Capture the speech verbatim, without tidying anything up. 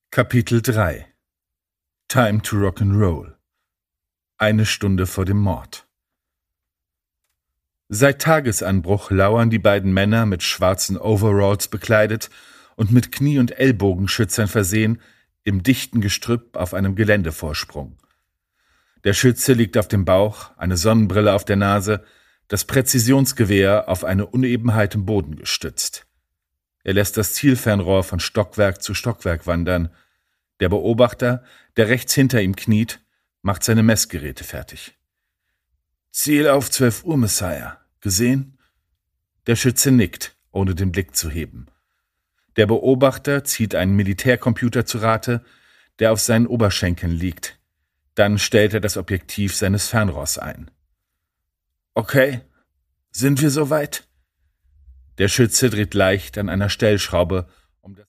Kapitel drei Time to Rock'n'Roll. Eine Stunde vor dem Mord. Seit Tagesanbruch lauern die beiden Männer mit schwarzen Overalls bekleidet und mit Knie- und Ellbogenschützern versehen im dichten Gestrüpp auf einem Geländevorsprung. Der Schütze liegt auf dem Bauch, eine Sonnenbrille auf der Nase, das Präzisionsgewehr auf eine Unebenheit im Boden gestützt. Er lässt das Zielfernrohr von Stockwerk zu Stockwerk wandern. Der Beobachter, der rechts hinter ihm kniet, macht seine Messgeräte fertig. »Ziel auf zwölf Uhr, Messiah. Gesehen?« Der Schütze nickt, ohne den Blick zu heben. Der Beobachter zieht einen Militärcomputer zu Rate, der auf seinen Oberschenkeln liegt. Dann stellt er das Objektiv seines Fernrohrs ein. »Okay, sind wir soweit?« Der Schütze dreht leicht an einer Stellschraube, um das